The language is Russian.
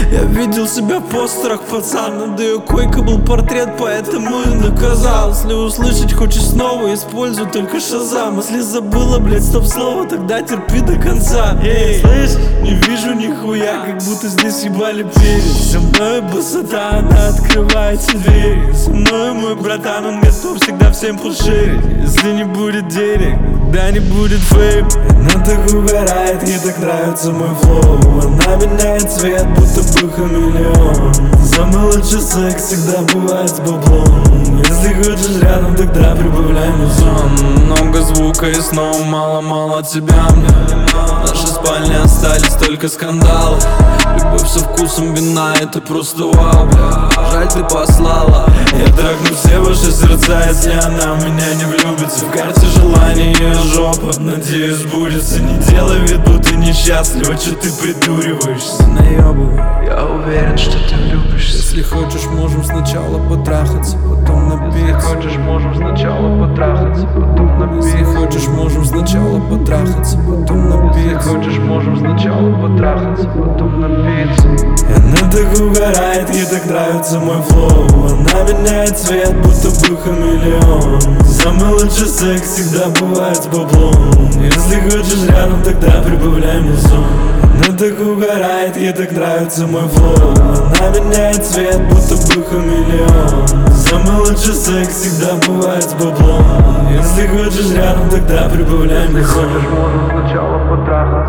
Я видел себя в постерах, пацан. Над ее койкой был портрет, поэтому и наказал. Если услышать хочешь снова, используй только шазам. Если забыла, блядь, стоп-слово, тогда терпи до конца. Эй, слышь, не вижу нихуя, как будто здесь ебали перец. Со мной высота, она открывает все двери. Со мной мой братан, он готов всегда всем поширить. Если не будет денег, да не будет фейм. Она так угорает, ей так нравится мой флоу. Она меняет цвет, будто бы хамелеон. Самый лучший секс всегда бывает с баблом. Если хочешь рядом, тогда прибавляй музон. Много звука и снова мало-мало тебя мне. Наши спальни остались только скандалы. Любовь со вкусом вина, это просто вау, бля. Жаль, ты послала. Я трахну все ваши сердца, если она в меня не влюбится. В карте желаний ее жопа, надеюсь, сбудется. Не делай вид, будто несчастлива, че ты придуриваешься, наебывай. Я уверен, что ты влюбишься. Если хочешь, можем сначала потрахаться, потом напиться. Если хочешь, можем сначала потрахаться, потом напиться. Если хочешь, можем сначала потрахаться, потом напиться. Если хочешь, можем сначала потрахаться, потом напиться. Она так угорает, ей так нравится мой флоу. Она меняет цвет, будто бы хамелеон. Самый лучший секс всегда бывает с баблом. Если хочешь рядом, тогда прибавляй музон. Она так угорает, ей так нравится мой флоу. Она меняет цвет, будто бы хамелеон. Самый лучший секс всегда бывает с баблом. Если хочешь рядом, тогда прибавляй музон. Если хочешь, можем сначала потрахаться.